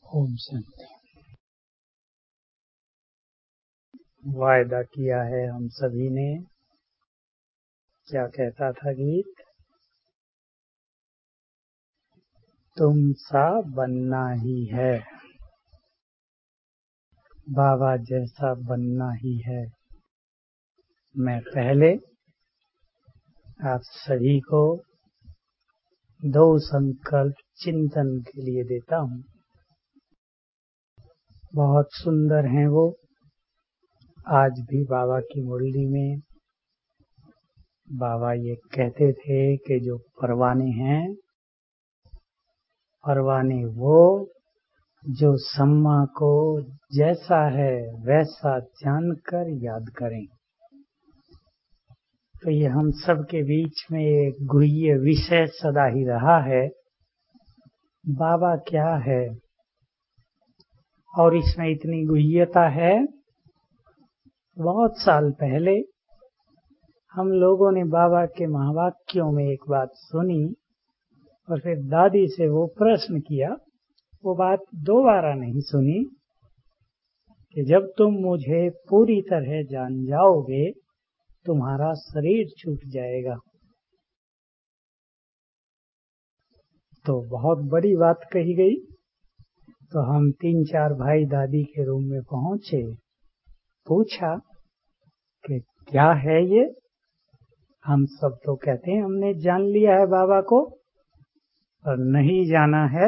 ओम शांति। वायदा किया है हम सभी ने, क्या कहता था गीत? तुम सा बनना ही है, बाबा जैसा बनना ही है। मैं पहले आप सभी को 2 संकल्प चिंतन के लिए देता हूँ। बहुत सुंदर हैं वो। आज भी बाबा की मुरली में बाबा ये कहते थे कि जो परवाने हैं, परवाने वो जो सम्मा को जैसा है वैसा जानकर याद करें। तो ये हम सब के बीच में एक गुह्य विषय सदा ही रहा है, बाबा क्या है। और इसमें इतनी गुह्यता है, बहुत साल पहले हम लोगों ने बाबा के महावाक्यों में एक बात सुनी और फिर दादी से वो प्रश्न किया। वो बात दोबारा नहीं सुनी कि जब तुम मुझे पूरी तरह जान जाओगे तुम्हारा शरीर छूट जाएगा। तो बहुत बड़ी बात कही गई। तो हम 3-4 भाई दादी के रूम में पहुंचे, पूछा कि क्या है ये। हम सब तो कहते हैं हमने जान लिया है बाबा को, और नहीं जाना है।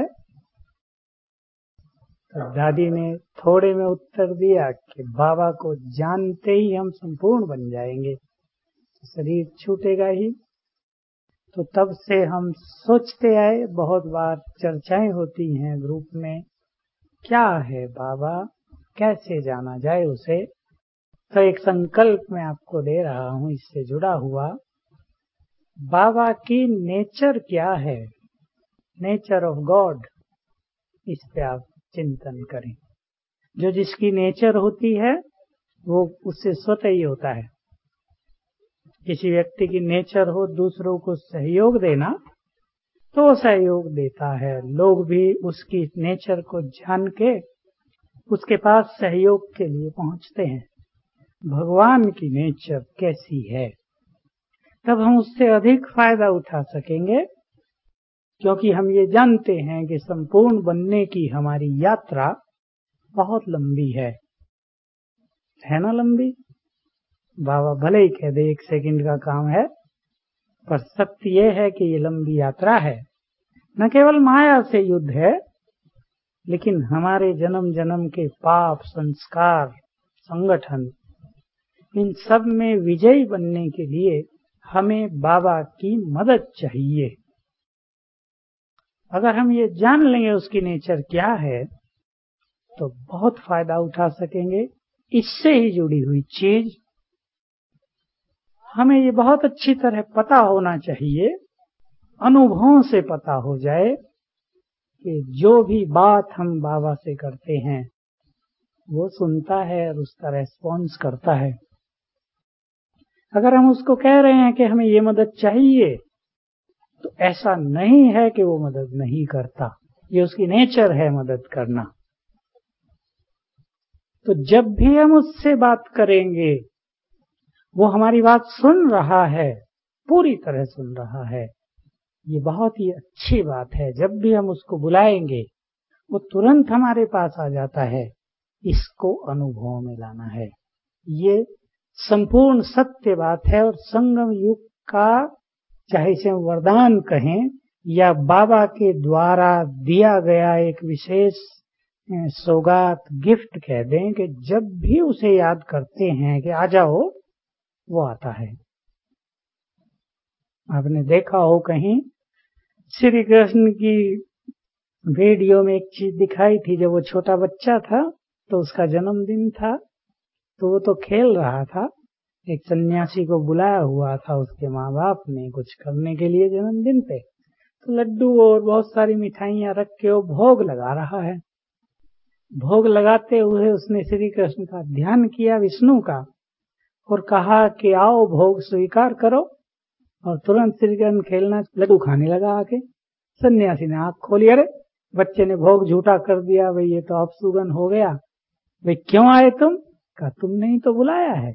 तो दादी ने थोड़े में उत्तर दिया कि बाबा को जानते ही हम संपूर्ण बन जाएंगे, शरीर छूटेगा ही। तो तब से हम सोचते आए, बहुत बार चर्चाएं होती हैं ग्रुप में, क्या है बाबा, कैसे जाना जाए उसे। तो एक संकल्प मैं आपको दे रहा हूं इससे जुड़ा हुआ। बाबा की नेचर क्या है, नेचर ऑफ गॉड, इस पे आप चिंतन करें। जो जिसकी नेचर होती है वो उससे स्वतः ही होता है। किसी व्यक्ति की नेचर हो दूसरों को सहयोग देना, तो वो सहयोग देता है। लोग भी उसकी नेचर को जान के उसके पास सहयोग के लिए पहुंचते हैं। भगवान की नेचर कैसी है, तब हम उससे अधिक फायदा उठा सकेंगे, क्योंकि हम ये जानते हैं कि संपूर्ण बनने की हमारी यात्रा बहुत लंबी है ना लंबी। बाबा भले ही कह दे 1 सेकंड का काम है, पर सत्य ये है कि ये लंबी यात्रा है। न केवल माया से युद्ध है, लेकिन हमारे जन्म जन्म के पाप, संस्कार, संगठन, इन सब में विजयी बनने के लिए हमें बाबा की मदद चाहिए। अगर हम ये जान लेंगे उसकी नेचर क्या है, तो बहुत फायदा उठा सकेंगे। इससे ही जुड़ी हुई चीज हमें ये बहुत अच्छी तरह पता होना चाहिए, अनुभवों से पता हो जाए कि जो भी बात हम बाबा से करते हैं वो सुनता है और उसका रेस्पॉन्स करता है। अगर हम उसको कह रहे हैं कि हमें ये मदद चाहिए, तो ऐसा नहीं है कि वो मदद नहीं करता, ये उसकी नेचर है मदद करना। तो जब भी हम उससे बात करेंगे वो हमारी बात सुन रहा है, पूरी तरह सुन रहा है। ये बहुत ही अच्छी बात है। जब भी हम उसको बुलाएंगे वो तुरंत हमारे पास आ जाता है। इसको अनुभव में लाना है। ये संपूर्ण सत्य बात है। और संगम युग का, चाहे इसे वरदान कहें या बाबा के द्वारा दिया गया एक विशेष सौगात, गिफ्ट कह दें, कि जब भी उसे याद करते हैं कि आ जाओ, वो आता है। आपने देखा हो कहीं श्री कृष्ण की वीडियो में एक चीज दिखाई थी। जब वो छोटा बच्चा था तो उसका जन्मदिन था, तो वो तो खेल रहा था। एक सन्यासी को बुलाया हुआ था उसके माँ बाप ने कुछ करने के लिए जन्मदिन पे। तो लड्डू और बहुत सारी मिठाइयां रख के वो भोग लगा रहा है। भोग लगाते हुए उसने श्री कृष्ण का ध्यान किया, विष्णु का, और कहा कि आओ भोग स्वीकार करो। और तुरंत श्री कृष्ण खेलना, लड्डू खाने लगा आके। सन्यासी ने आंख खोली, अरे बच्चे ने भोग झूठा कर दिया, भाई ये तो अपशुगन हो गया। भाई क्यों आए तुम? कहा तुमने ही तो बुलाया है।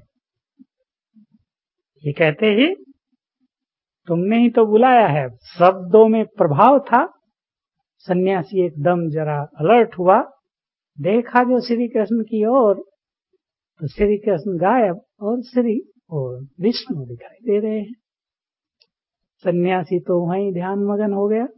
ये कहते ही तुमने ही तो बुलाया है। शब्दों में प्रभाव था। सन्यासी एकदम जरा अलर्ट हुआ, देखा जो श्री कृष्ण की ओर, तो श्री कृष्ण गायब और श्री और विष्णु दिखाई दे रहे हैं। सन्यासी तो वहीं ध्यान मगन हो गया।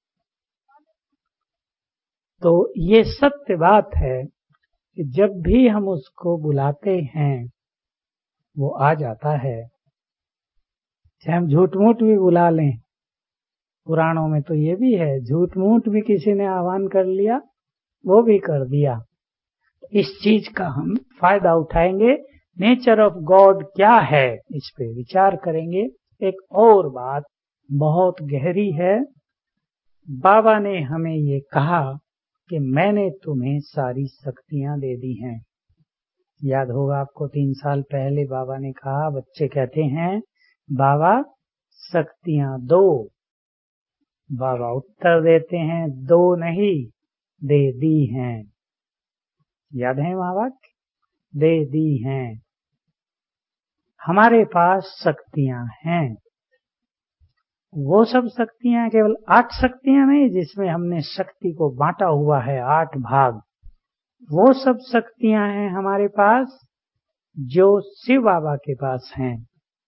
तो ये सत्य बात है कि जब भी हम उसको बुलाते हैं वो आ जाता है। चाहे हम झूठ मूठ भी बुला लें, पुराणों में तो ये भी है, झूठ मूठ भी किसी ने आह्वान कर लिया, वो भी कर दिया। इस चीज का हम फायदा उठाएंगे। नेचर ऑफ गॉड क्या है, इस पे विचार करेंगे। एक और बात बहुत गहरी है। बाबा ने हमें ये कहा कि मैंने तुम्हें सारी शक्तियां दे दी हैं। याद होगा आपको 3 साल पहले बाबा ने कहा, बच्चे कहते हैं बाबा शक्तियां दो। बाबा उत्तर देते हैं दो नहीं, दे दी हैं। याद है महावाक्य? दे दी हैं। हमारे पास शक्तियां हैं। वो सब शक्तियां केवल 8 शक्तियां नहीं जिसमें हमने शक्ति को बांटा हुआ है 8 भाग। वो सब शक्तियां हैं हमारे पास जो शिव बाबा के पास हैं।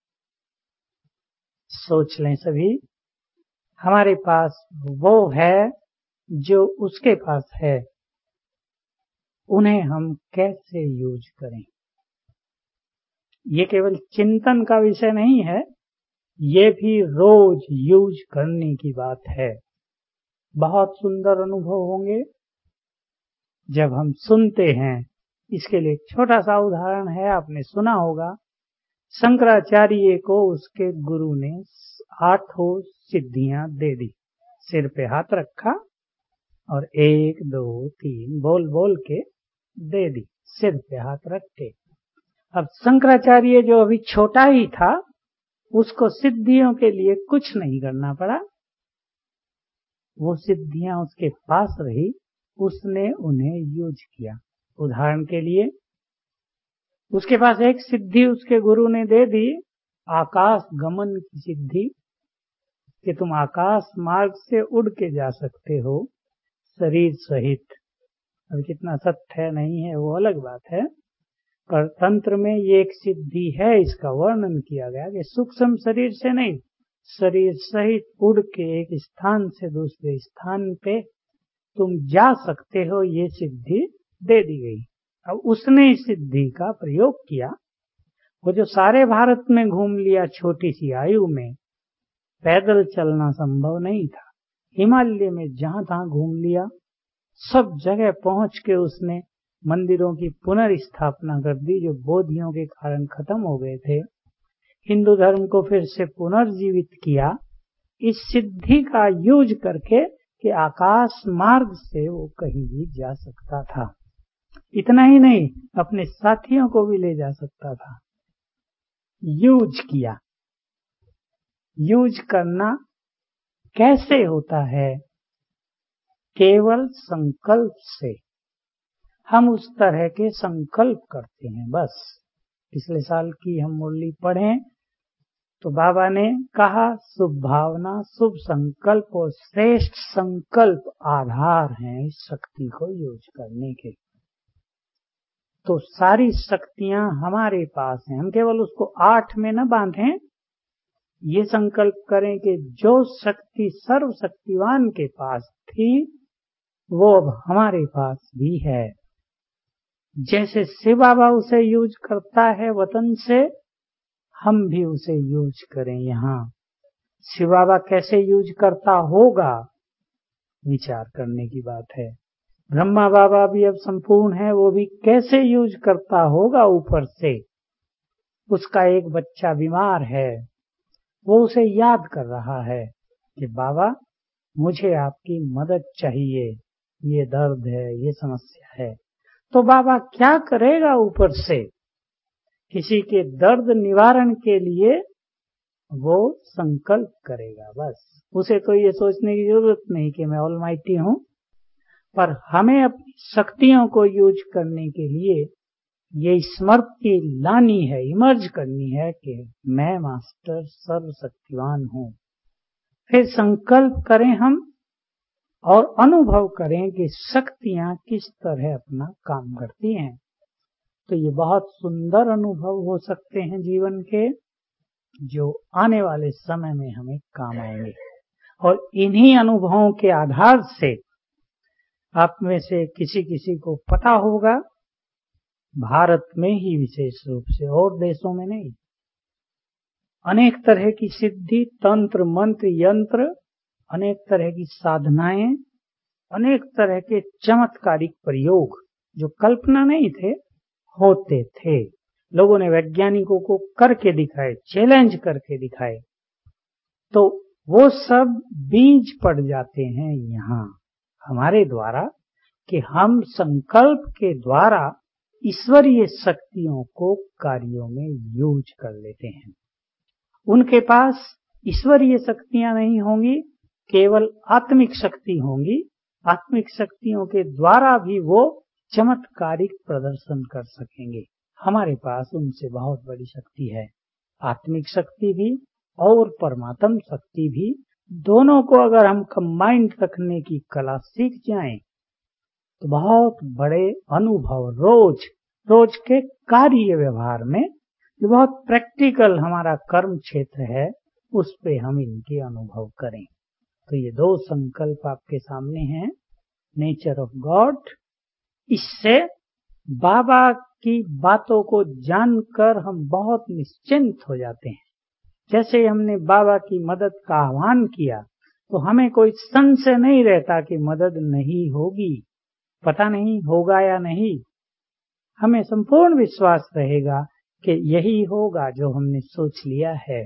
सोच लें सभी, हमारे पास वो है जो उसके पास है। उन्हें हम कैसे यूज करें, ये केवल चिंतन का विषय नहीं है, ये भी रोज यूज करने की बात है। बहुत सुंदर अनुभव होंगे जब हम सुनते हैं। इसके लिए एक छोटा सा उदाहरण है, आपने सुना होगा। शंकराचार्य को उसके गुरु ने 8 सिद्धियां दे दी। सिर पे हाथ रखा और 1 2 3 बोल बोल के दे दी, सिर पे हाथ रख के। अब शंकराचार्य जो अभी छोटा ही था, उसको सिद्धियों के लिए कुछ नहीं करना पड़ा। वो सिद्धियां उसके पास रही, उसने उन्हें यूज किया। उदाहरण के लिए उसके पास एक सिद्धि उसके गुरु ने दे दी, आकाश गमन की सिद्धि, कि तुम आकाश मार्ग से उड़ के जा सकते हो शरीर सहित। अब कितना सत्य है नहीं है वो अलग बात है, पर तंत्र में ये एक सिद्धि है। इसका वर्णन किया गया कि सूक्ष्म शरीर से नहीं, शरीर सहित उड़ के एक स्थान से दूसरे स्थान पे तुम जा सकते हो, ये सिद्धि दे दी गई। अब उसने इस सिद्धि का प्रयोग किया। वो जो सारे भारत में घूम लिया छोटी सी आयु में, पैदल चलना संभव नहीं था। हिमालय में जहां तहां घूम लिया, सब जगह पहुंच के उसने मंदिरों की पुनर्स्थापना कर दी जो बोधियों के कारण खत्म हो गए थे। हिंदू धर्म को फिर से पुनर्जीवित किया इस सिद्धि का यूज करके कि आकाश मार्ग से वो कहीं भी जा सकता था। इतना ही नहीं, अपने साथियों को भी ले जा सकता था। यूज किया। यूज करना कैसे होता है? केवल संकल्प से। हम उस तरह के संकल्प करते हैं बस। पिछले साल की हम मुरली पढ़ें तो बाबा ने कहा शुभ भावना, शुभ संकल्प और श्रेष्ठ संकल्प आधार हैं इस शक्ति को यूज करने के। तो सारी शक्तियां हमारे पास हैं, हम केवल उसको 8 में न बांधें। ये संकल्प करें कि जो शक्ति सर्वशक्तिवान के पास थी वो अब हमारे पास भी है। जैसे शिव बाबा उसे यूज करता है वतन से, हम भी उसे यूज करें यहाँ। शिव बाबा कैसे यूज करता होगा, विचार करने की बात है। ब्रह्मा बाबा भी अब संपूर्ण है, वो भी कैसे यूज करता होगा ऊपर से। उसका एक बच्चा बीमार है, वो उसे याद कर रहा है कि बाबा मुझे आपकी मदद चाहिए, ये दर्द है, ये समस्या है। तो बाबा क्या करेगा ऊपर से? किसी के दर्द निवारण के लिए वो संकल्प करेगा बस। उसे तो ये सोचने की जरूरत नहीं कि मैं ऑलमाइटी हूँ, पर हमें अपनी शक्तियों को यूज करने के लिए ये स्मृति लानी है, इमर्ज करनी है कि मैं मास्टर सर्वशक्तिवान हूँ। फिर संकल्प करें हम और अनुभव करें कि शक्तियां किस तरह अपना काम करती हैं। तो ये बहुत सुंदर अनुभव हो सकते हैं जीवन के, जो आने वाले समय में हमें काम आएंगे। और इन्हीं अनुभवों के आधार से आप में से किसी किसी को पता होगा, भारत में ही विशेष रूप से, और देशों में नहीं, अनेक तरह की सिद्धि, तंत्र, मंत्र, यंत्र, अनेक तरह की साधनाएं, अनेक तरह के चमत्कारिक प्रयोग जो कल्पना नहीं थे, होते थे। लोगों ने वैज्ञानिकों को करके दिखाए, चैलेंज करके दिखाए। तो वो सब बीज पड़ जाते हैं यहाँ हमारे द्वारा कि हम संकल्प के द्वारा ईश्वरीय शक्तियों को कार्यों में यूज कर लेते हैं। उनके पास ईश्वरीय शक्तियां नहीं होंगी, केवल आत्मिक शक्ति होंगी। आत्मिक शक्तियों के द्वारा भी वो चमत्कारिक प्रदर्शन कर सकेंगे। हमारे पास उनसे बहुत बड़ी शक्ति है, आत्मिक शक्ति भी और परमात्म शक्ति भी। दोनों को अगर हम कंबाइंड रखने की कला सीख जाएं तो बहुत बड़े अनुभव रोज के कार्य व्यवहार में, जो बहुत प्रैक्टिकल हमारा कर्म क्षेत्र है, उस पे हम इनके अनुभव करें। तो ये दो संकल्प आपके सामने हैं, नेचर ऑफ गॉड। इससे बाबा की बातों को जानकर हम बहुत निश्चिंत हो जाते हैं। जैसे हमने बाबा की मदद का आह्वान किया तो हमें कोई संशय नहीं रहता कि मदद नहीं होगी, पता नहीं होगा या नहीं। हमें संपूर्ण विश्वास रहेगा कि यही होगा जो हमने सोच लिया है।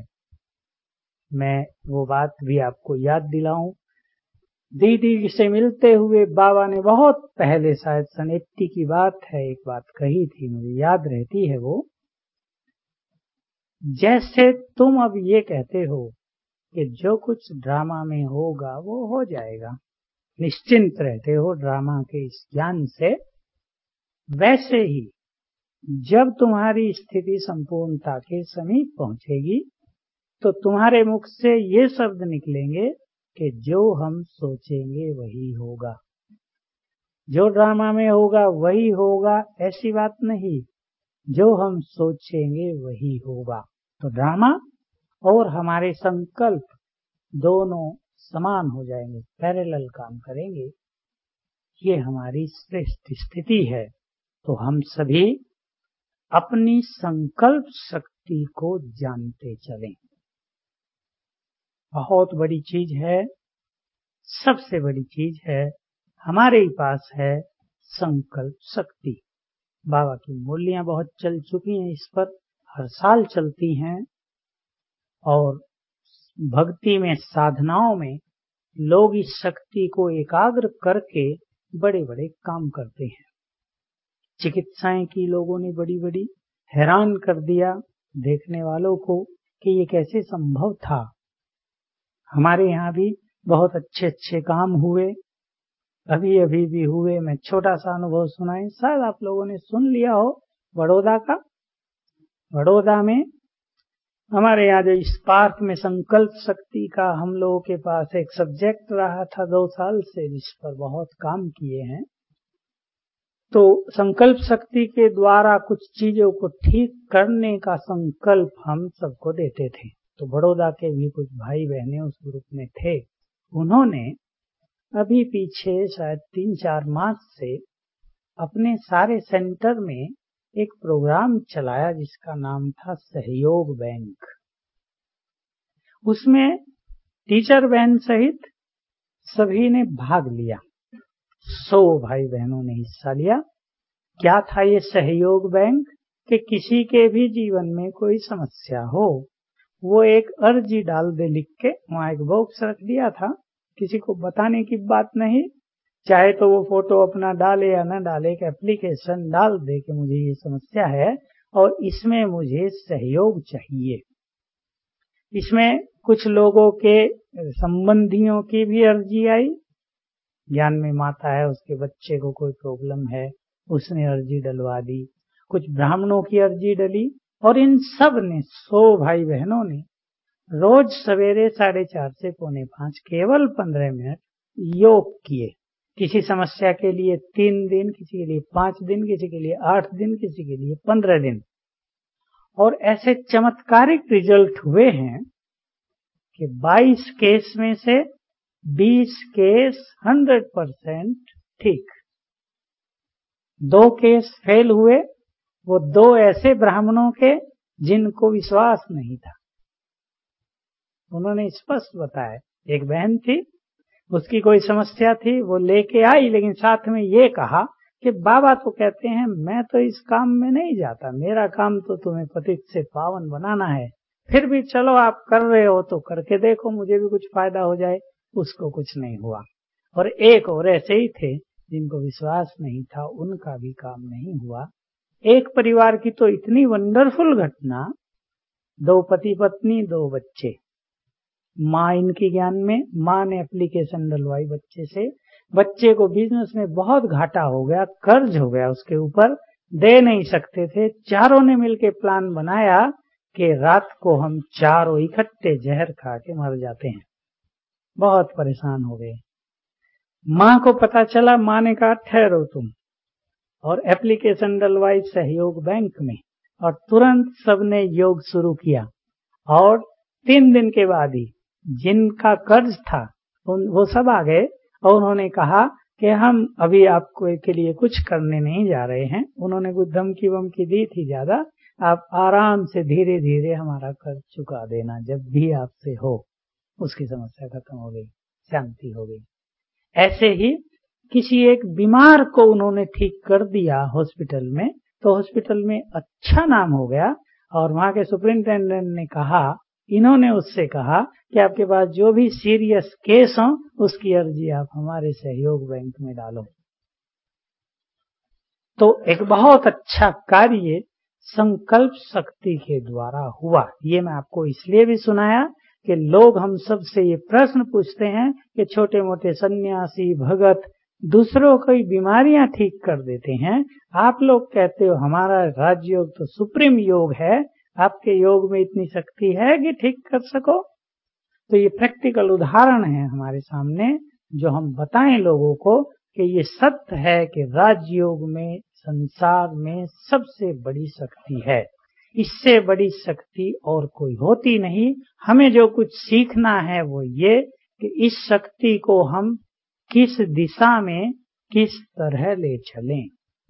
मैं वो बात भी आपको याद दिलाऊं, दीदी से मिलते हुए बाबा ने बहुत पहले, शायद सन 80 की बात है, एक बात कही थी, मुझे याद रहती है वो। जैसे तुम अब ये कहते हो कि जो कुछ ड्रामा में होगा वो हो जाएगा, निश्चिंत रहते हो ड्रामा के इस ज्ञान से, वैसे ही जब तुम्हारी स्थिति संपूर्णता के समीप पहुंचेगी तो तुम्हारे मुख से ये शब्द निकलेंगे कि जो हम सोचेंगे वही होगा। जो ड्रामा में होगा वही होगा, ऐसी बात नहीं, जो हम सोचेंगे वही होगा। तो ड्रामा और हमारे संकल्प दोनों समान हो जाएंगे, पैरेलल काम करेंगे। ये हमारी श्रेष्ठ स्थिति है। तो हम सभी अपनी संकल्प शक्ति को जानते चलें। बहुत बड़ी चीज है, सबसे बड़ी चीज है, हमारे ही पास है संकल्प शक्ति। बाबा की मूर्तियां बहुत चल चुकी हैं, इस पर हर साल चलती हैं। और भक्ति में, साधनाओं में लोग इस शक्ति को एकाग्र करके बड़े बड़े काम करते हैं। चिकित्साएं की लोगों ने बड़ी बड़ी, हैरान कर दिया देखने वालों को कि ये कैसे संभव था। हमारे यहाँ भी बहुत अच्छे अच्छे काम हुए, अभी अभी भी हुए। मैं छोटा सा अनुभव सुनाए, शायद आप लोगों ने सुन लिया हो, बड़ौदा का। बड़ौदा में हमारे यहाँ जो स्पार्क में संकल्प शक्ति का हम लोगों के पास एक सब्जेक्ट रहा था 2 साल से, जिस पर बहुत काम किए हैं। तो संकल्प शक्ति के द्वारा कुछ चीजों को ठीक करने का संकल्प हम सबको देते थे। तो बड़ौदा के भी कुछ भाई बहनें उस ग्रुप में थे। उन्होंने अभी पीछे शायद 3-4 मास से अपने सारे सेंटर में एक प्रोग्राम चलाया जिसका नाम था सहयोग बैंक। उसमें टीचर बहन सहित सभी ने भाग लिया, 100 भाई बहनों ने हिस्सा लिया। क्या था ये सहयोग बैंक? कि किसी के भी जीवन में कोई समस्या हो, वो एक अर्जी डाल दे लिख के, वहां एक बॉक्स रख दिया था, किसी को बताने की बात नहीं, चाहे तो वो फोटो अपना डाले या न डाले, एक एप्लीकेशन डाल दे कि मुझे ये समस्या है और इसमें मुझे सहयोग चाहिए। इसमें कुछ लोगों के संबंधियों की भी अर्जी आई ज्ञान में माता है, उसके बच्चे को कोई प्रॉब्लम है, उसने अर्जी डलवा दी, कुछ ब्राह्मणों की अर्जी डली, और इन सब ने 100 भाई बहनों ने रोज सवेरे 4:30 से 4:45 केवल 15 मिनट योग किए। किसी समस्या के लिए 3 दिन, किसी के लिए 5 दिन, किसी के लिए 8 दिन, किसी के लिए 15 दिन, और ऐसे चमत्कारिक रिजल्ट हुए हैं कि 22 केस में से 20 केस 100% ठीक। 2 केस फेल हुए, वो 2 ऐसे ब्राह्मणों के जिनको विश्वास नहीं था। उन्होंने स्पष्ट बताया, एक बहन थी, उसकी कोई समस्या थी, वो लेके आई, लेकिन साथ में ये कहा कि बाबा तो कहते हैं मैं तो इस काम में नहीं जाता, मेरा काम तो तुम्हें पतित से पावन बनाना है, फिर भी चलो आप कर रहे हो तो करके देखो, मुझे भी कुछ फायदा हो जाए। उसको कुछ नहीं हुआ। और एक और ऐसे ही थे जिनको विश्वास नहीं था, उनका भी काम नहीं हुआ। एक परिवार की तो इतनी वंडरफुल घटना, 2 पति पत्नी 2 बच्चे। माँ इनकी ज्ञान में, माँ ने एप्लीकेशन डलवाई बच्चे से, बच्चे को बिजनेस में बहुत घाटा हो गया, कर्ज हो गया उसके ऊपर, दे नहीं सकते थे। चारों ने मिलकर प्लान बनाया कि रात को हम चारों इकट्ठे जहर खा के मर जाते हैं। बहुत परेशान हो गए। माँ को पता चला, माँ ने कहा ठहरो तुम, और एप्लीकेशन डलवाई सहयोग बैंक में, और तुरंत सबने योग शुरू किया। और 3 दिन के बाद ही जिनका कर्ज था वो सब आ गए, और उन्होंने कहा कि हम अभी आपको के लिए कुछ करने नहीं जा रहे हैं। उन्होंने कुछ धमकी वमकी दी थी ज्यादा, आप आराम से धीरे धीरे हमारा कर्ज चुका देना, जब भी आपसे हो। उसकी समस्या खत्म हो गई, शांति हो गई। ऐसे ही किसी एक बीमार को उन्होंने ठीक कर दिया हॉस्पिटल में, तो हॉस्पिटल में अच्छा नाम हो गया, और वहां के सुपरिंटेंडेंट ने कहा, इन्होंने उससे कहा कि आपके पास जो भी सीरियस केस हो उसकी अर्जी आप हमारे सहयोग बैंक में डालो। तो एक बहुत अच्छा कार्य संकल्प शक्ति के द्वारा हुआ। ये मैं आपको इसलिए भी सुनाया कि लोग हम सब से ये प्रश्न पूछते हैं कि छोटे मोटे सन्यासी भगत दूसरों की बीमारियां ठीक कर देते हैं, आप लोग कहते हो हमारा राजयोग तो सुप्रीम योग है, आपके योग में इतनी शक्ति है कि ठीक कर सको। तो ये प्रैक्टिकल उदाहरण है हमारे सामने, जो हम बताएं लोगों को कि ये सत्य है कि राजयोग में संसार में सबसे बड़ी शक्ति है। इससे बड़ी शक्ति और कोई होती नहीं। हमें जो कुछ सीखना है वो ये कि इस शक्ति को हम किस दिशा में किस तरह ले चलें।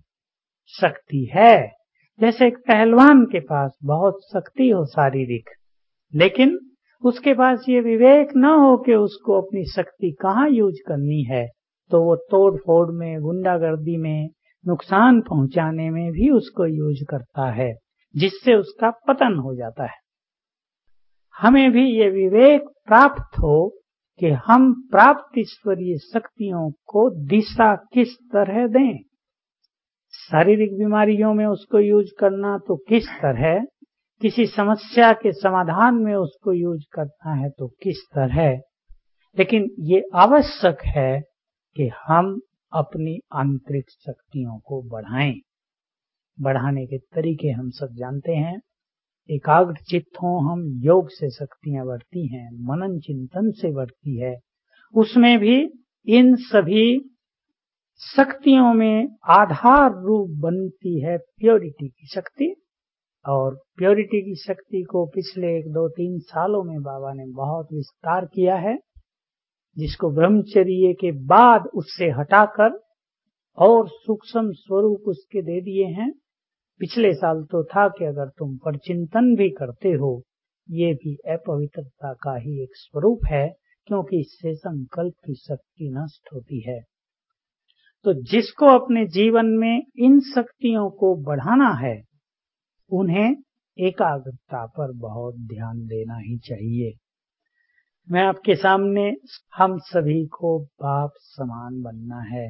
शक्ति है, जैसे एक पहलवान के पास बहुत शक्ति हो शारीरिक, लेकिन उसके पास ये विवेक न हो कि उसको अपनी शक्ति कहाँ यूज करनी है, तो वो तोड़ फोड़ में, गुंडागर्दी में, नुकसान पहुंचाने में भी उसको यूज करता है, जिससे उसका पतन हो जाता है। हमें भी ये विवेक प्राप्त हो कि हम प्राप्त ईश्वरीय शक्तियों को दिशा किस तरह दें। शारीरिक बीमारियों में उसको यूज करना तो किस तरह, किसी समस्या के समाधान में उसको यूज करना है तो किस तरह, लेकिन ये आवश्यक है कि हम अपनी आंतरिक शक्तियों को बढ़ाएं। बढ़ाने के तरीके हम सब जानते हैं। एकाग्र चित्त हो हम, योग से शक्तियां बढ़ती हैं, मनन चिंतन से बढ़ती है। उसमें भी इन सभी शक्तियों में आधार रूप बनती है प्योरिटी की शक्ति। और प्योरिटी की शक्ति को पिछले 1-2-3 सालों में बाबा ने बहुत विस्तार किया है, जिसको ब्रह्मचर्य के बाद उससे हटाकर और सूक्ष्म स्वरूप उसके दे दिए हैं। पिछले साल तो था कि अगर तुम परचिंतन भी करते हो, ये भी अपवित्रता का ही एक स्वरूप है, क्योंकि इससे संकल्प की शक्ति नष्ट होती है। तो जिसको अपने जीवन में इन शक्तियों को बढ़ाना है, उन्हें एकाग्रता पर बहुत ध्यान देना ही चाहिए। मैं आपके सामने, हम सभी को बाप समान बनना है।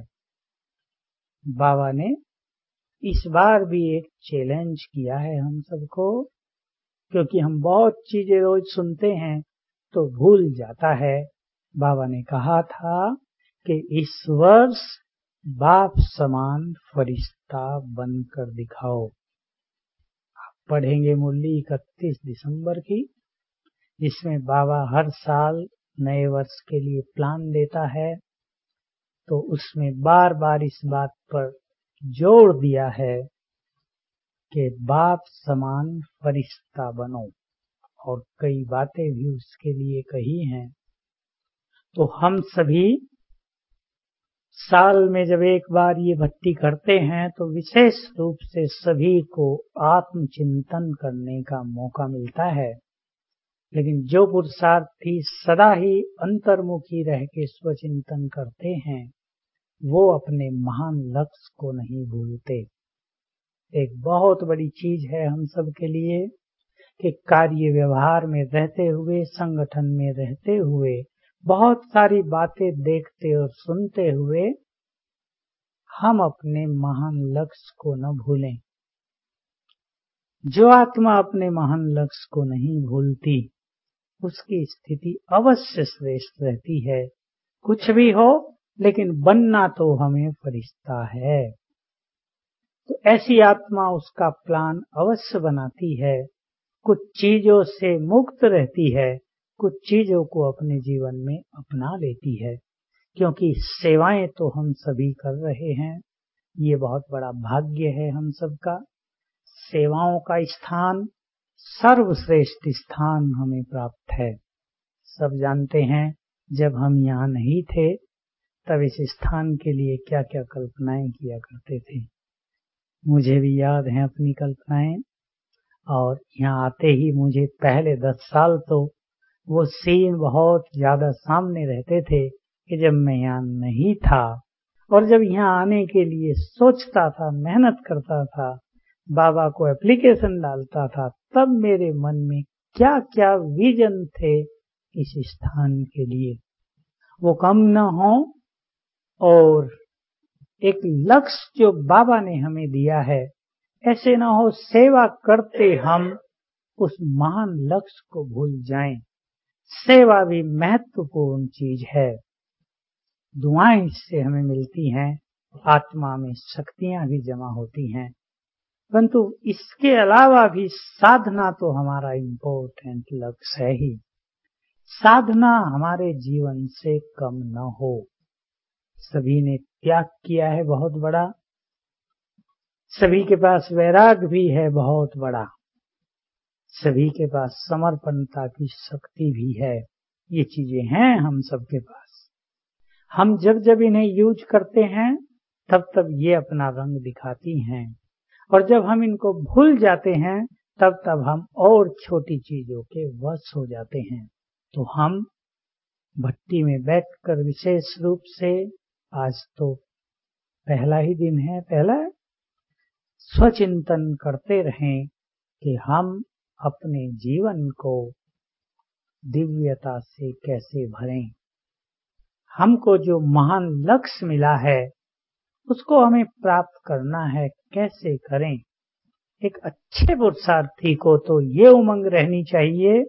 बाबा ने इस बार भी एक चैलेंज किया है हम सबको, क्योंकि हम बहुत चीजें रोज सुनते हैं तो भूल जाता है। बाबा ने कहा था कि इस वर्ष बाप समान फरिश्ता बनकर दिखाओ। आप पढ़ेंगे मुरली 31 दिसंबर की, जिसमें बाबा हर साल नए वर्ष के लिए प्लान देता है, तो उसमें बार बार इस बात पर जोर दिया है कि बाप समान फरिश्ता बनो, और कई बातें भी उसके लिए कही हैं। तो हम सभी साल में जब एक बार ये भक्ति करते हैं तो विशेष रूप से सभी को आत्मचिंतन करने का मौका मिलता है। लेकिन जो पुरुषार्थी सदा ही अंतर्मुखी रह के स्वचिंतन करते हैं, वो अपने महान लक्ष्य को नहीं भूलते। एक बहुत बड़ी चीज है हम सब के लिए कि कार्य व्यवहार में रहते हुए, संगठन में रहते हुए, बहुत सारी बातें देखते और सुनते हुए हम अपने महान लक्ष्य को न भूलें। जो आत्मा अपने महान लक्ष्य को नहीं भूलती, उसकी स्थिति अवश्य श्रेष्ठ रहती है। कुछ भी हो, लेकिन बनना तो हमें फरिश्ता है। तो ऐसी आत्मा उसका प्लान अवश्य बनाती है, कुछ चीजों से मुक्त रहती है, कुछ चीजों को अपने जीवन में अपना लेती है, क्योंकि सेवाएं तो हम सभी कर रहे हैं। ये बहुत बड़ा भाग्य है हम सबका। सेवाओं का स्थान, सर्वश्रेष्ठ स्थान हमें प्राप्त है। सब जानते हैं, जब हम यहाँ नहीं थे तब इस स्थान के लिए क्या क्या कल्पनाएं किया करते थे। मुझे भी याद है अपनी कल्पनाएं, और यहाँ आते ही मुझे पहले 10 साल तो वो सीन बहुत ज्यादा सामने रहते थे कि जब मैं यहाँ नहीं था और जब यहाँ आने के लिए सोचता था, मेहनत करता था, बाबा को एप्लीकेशन डालता था, तब मेरे मन में क्या क्या विजन थे इस स्थान के लिए, वो कम न हो। और एक लक्ष्य जो बाबा ने हमें दिया है, ऐसे न हो सेवा करते हम उस महान लक्ष्य को भूल जाएं। सेवा भी महत्वपूर्ण चीज है। दुआएं इससे हमें मिलती हैं, आत्मा में शक्तियां भी जमा होती हैं, परंतु इसके अलावा भी साधना तो हमारा इम्पोर्टेंट लक्ष्य है ही। साधना हमारे जीवन से कम न हो। सभी ने त्याग किया है बहुत बड़ा, सभी के पास वैराग भी है बहुत बड़ा, सभी के पास समर्पणता की शक्ति भी है। ये चीजें हैं हम सबके पास। हम जब जब इन्हें यूज करते हैं तब तब ये अपना रंग दिखाती हैं, और जब हम इनको भूल जाते हैं तब तब हम और छोटी चीजों के वश हो जाते हैं। तो हम भट्टी में बैठकर विशेष रूप से, आज तो पहला ही दिन है, पहला स्वचिंतन करते रहें कि हम अपने जीवन को दिव्यता से कैसे भरें। हमको जो महान लक्ष्य मिला है उसको हमें प्राप्त करना है, कैसे करें। एक अच्छे पुरुषार्थी को तो ये उमंग रहनी चाहिए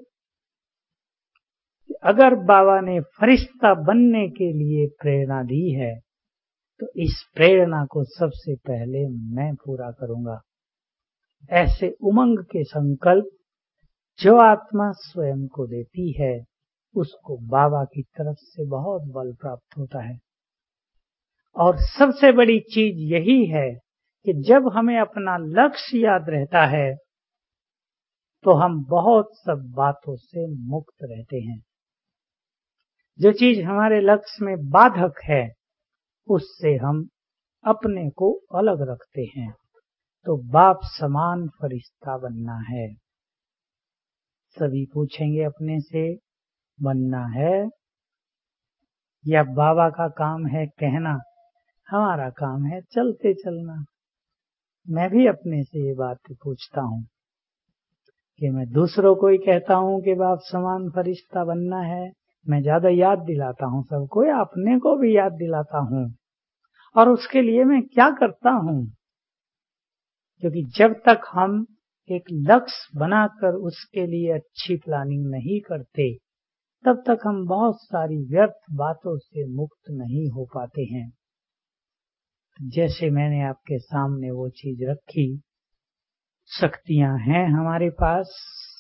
कि अगर बाबा ने फरिश्ता बनने के लिए प्रेरणा दी है तो इस प्रेरणा को सबसे पहले मैं पूरा करूंगा। ऐसे उमंग के संकल्प जो आत्मा स्वयं को देती है, उसको बाबा की तरफ से बहुत बल प्राप्त होता है। और सबसे बड़ी चीज यही है कि जब हमें अपना लक्ष्य याद रहता है तो हम बहुत सब बातों से मुक्त रहते हैं। जो चीज हमारे लक्ष्य में बाधक है उससे हम अपने को अलग रखते हैं। तो बाप समान फरिश्ता बनना है। सभी पूछेंगे अपने से, बनना है या बाबा का काम है कहना, हमारा काम है चलते चलना। मैं भी अपने से ये बात पूछता हूँ कि मैं दूसरों को ही कहता हूँ कि बाप समान फरिश्ता बनना है, मैं ज्यादा याद दिलाता हूँ सबको, या अपने को भी याद दिलाता हूँ। और उसके लिए मैं क्या करता हूँ, क्योंकि जब तक हम एक लक्ष्य बनाकर उसके लिए अच्छी प्लानिंग नहीं करते तब तक हम बहुत सारी व्यर्थ बातों से मुक्त नहीं हो पाते हैं। जैसे मैंने आपके सामने वो चीज रखी, शक्तियां हैं हमारे पास,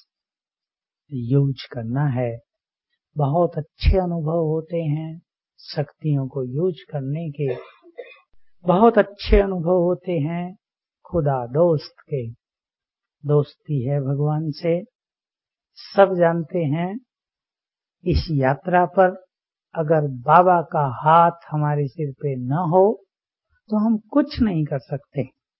यूज करना है। बहुत अच्छे अनुभव होते हैं शक्तियों को यूज करने के, बहुत अच्छे अनुभव होते हैं खुदा दोस्त के। दोस्ती है भगवान से, सब जानते हैं। इस यात्रा पर अगर बाबा का हाथ हमारे सिर पे न हो तो हम कुछ नहीं कर सकते,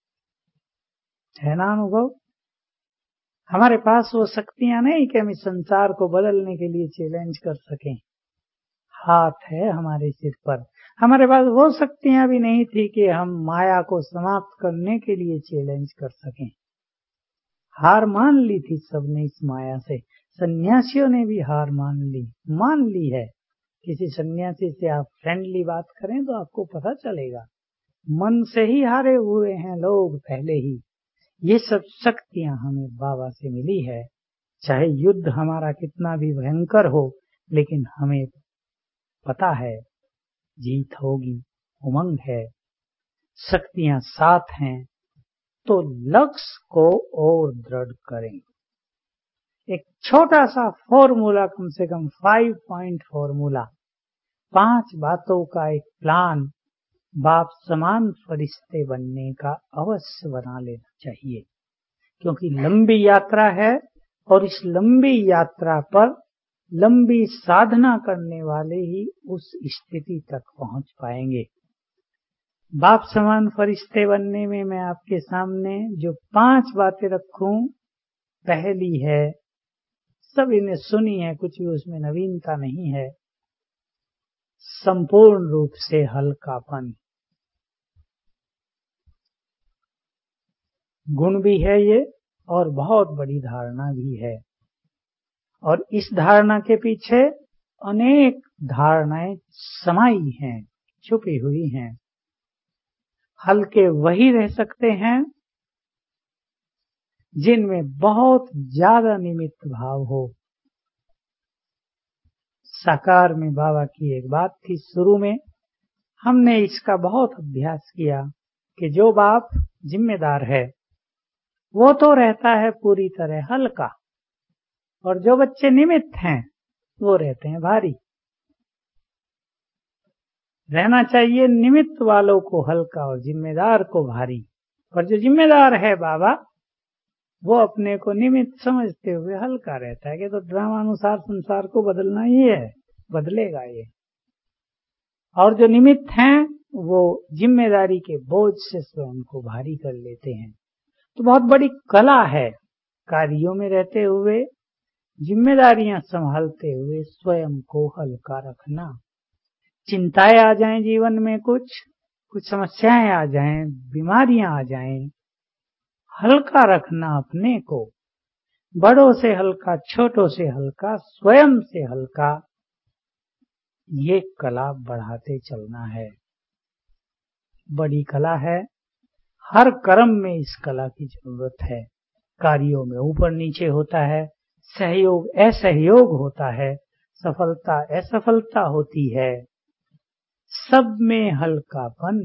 है ना अनुभव। हमारे पास वो शक्तियां नहीं कि हम इस संसार को बदलने के लिए चैलेंज कर सकें। हाथ है हमारे सिर पर। हमारे पास वो शक्तियां भी नहीं थी कि हम माया को समाप्त करने के लिए चैलेंज कर सकें। हार मान ली थी सबने इस माया से। सन्यासियों ने भी हार मान ली है। किसी सन्यासी से आप फ्रेंडली बात करें तो आपको पता चलेगा, मन से ही हारे हुए हैं लोग पहले ही। ये सब शक्तियां हमें बाबा से मिली है। चाहे युद्ध हमारा कितना भी भयंकर हो, लेकिन हमें पता है जीत होगी, उमंग है, शक्तियां साथ हैं, तो लक्ष्य को और दृढ़ करें। एक छोटा सा फॉर्मूला, कम से कम 5 पॉइंट फॉर्मूला, 5 बातों का एक प्लान बाप समान फरिश्ते बनने का अवश्य बना लेना चाहिए। क्योंकि लंबी यात्रा है और इस लंबी यात्रा पर लंबी साधना करने वाले ही उस स्थिति तक पहुंच पाएंगे। बाप समान फरिश्ते बनने में मैं आपके सामने जो 5 बातें रखूं, पहली है, सभी ने सुनी है, कुछ भी उसमें नवीनता नहीं है, संपूर्ण रूप से हल्कापन। गुण भी है ये और बहुत बड़ी धारणा भी है। और इस धारणा के पीछे अनेक धारणाएं समाई हैं, छुपी हुई हैं। हल्के वही रह सकते हैं जिनमें बहुत ज्यादा निमित्त भाव हो। साकार में बाबा की एक बात थी, शुरू में हमने इसका बहुत अभ्यास किया कि जो बाप जिम्मेदार है वो तो रहता है पूरी तरह हल्का, और जो बच्चे निमित्त हैं वो रहते हैं भारी। रहना चाहिए निमित्त वालों को हल्का और जिम्मेदार को भारी। पर जो जिम्मेदार है बाबा, वो अपने को निमित्त समझते हुए हल्का रहता है कि तो ड्रामानुसार संसार को बदलना ही है, बदलेगा ये। और जो निमित्त हैं वो जिम्मेदारी के बोझ से स्वयं को भारी कर लेते हैं। तो बहुत बड़ी कला है कार्यों में रहते हुए, जिम्मेदारियां संभालते हुए स्वयं को हल्का रखना। चिंताएं आ जाएं जीवन में, कुछ समस्याएं आ जाएं, बीमारियां आ जाएं, हल्का रखना अपने को, बड़ों से हल्का, छोटों से हल्का, स्वयं से हल्का। ये कला बढ़ाते चलना है, बड़ी कला है। हर कर्म में इस कला की जरूरत है। कार्यों में ऊपर नीचे होता है, सहयोग असहयोग होता है, सफलता असफलता होती है, सब में हल्कापन,